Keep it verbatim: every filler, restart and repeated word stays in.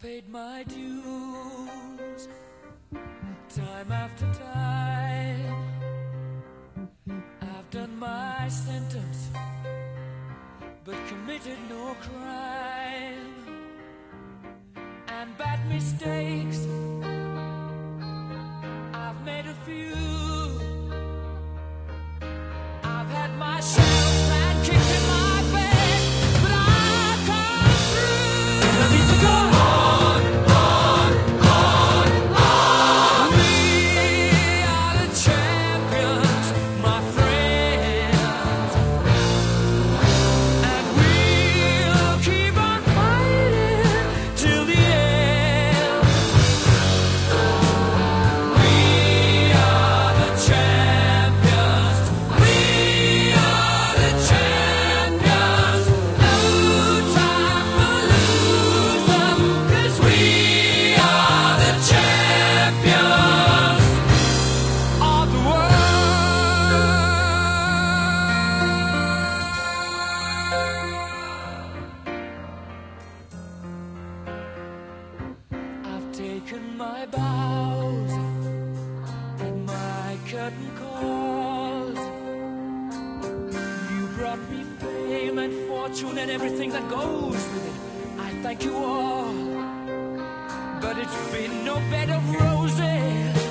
paid my dues, time after time. I've done my sentence, but committed no crime. And bad mistakes, I've made a few. I've had my shells and kicked in my face, but I've come through. I need to go on, on, on, on. We are the champions, my friends, and we'll keep on fighting till the end. We are the champions. We are the champions. No time for losers, 'cause we are the champions of the world. I've taken my bows and my curtain calls. You brought me fame and fortune and everything that goes with it. I thank you all, but it's been no bed of roses.